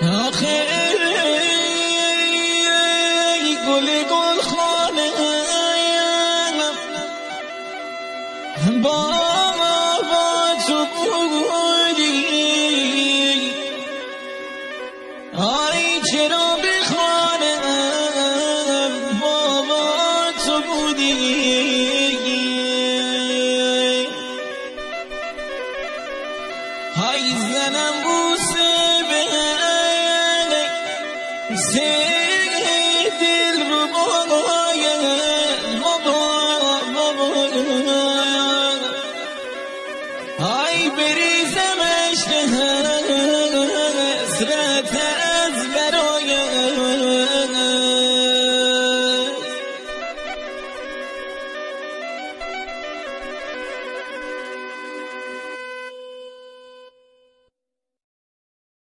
آخه گل خانه با تو بودی، آی چرا بخوانم بابا تو بودی. های زنم بوسه به دل رو بابا های بریزم عشق حسرت